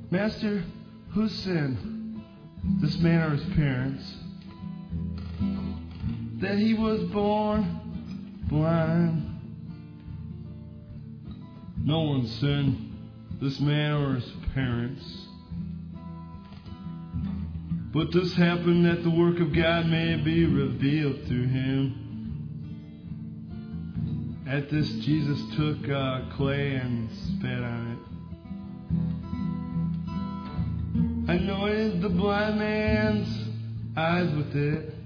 Master, who sinned, this man or his parents, that he was born blind? No one sinned, this man or his parents. But this happened that the work of God may be revealed through him. At this, Jesus took clay and spat on it, anointed the blind man's eyes with it,